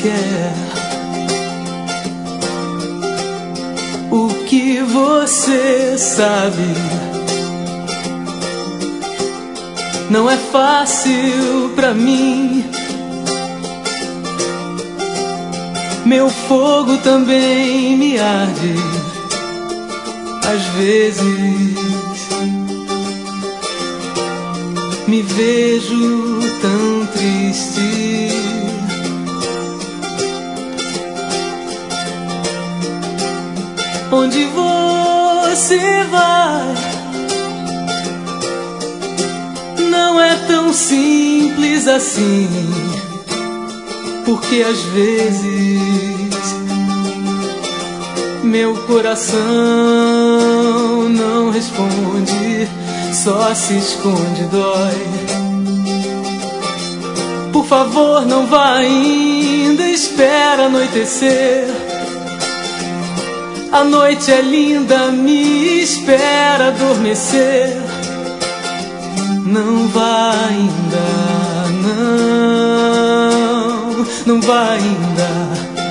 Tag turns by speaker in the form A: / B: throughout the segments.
A: quer. O que você sabe não é fácil pra mim. Meu fogo também me arde às vezes. Me vejo tão triste. Onde você vai? Não é tão simples assim, porque às vezes meu coração não responde, só se esconde, dói. Por favor, não vá ainda, espera anoitecer. A noite é linda, me espera adormecer. Não vá ainda, não vá ainda.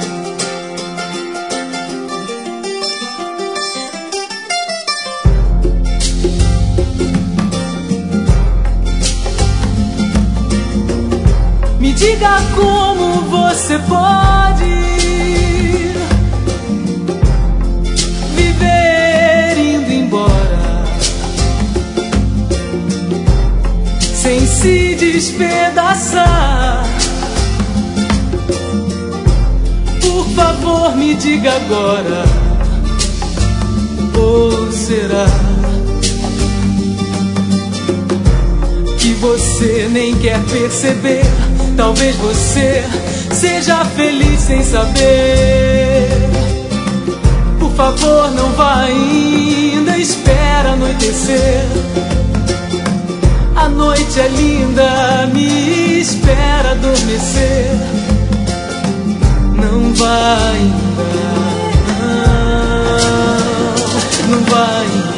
A: Me diga como você pode viver indo embora sem se despedaçar. Por favor, me diga agora. Ou será que você nem quer perceber? Talvez você seja feliz sem saber. Por favor, não vá ainda, espera anoitecer. A noite é linda, me espera adormecer. Não vá ainda, não vá ainda.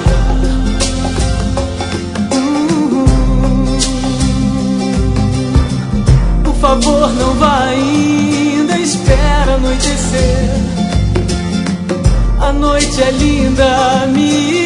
A: Por favor, não vá ainda, espera anoitecer. A noite é linda, me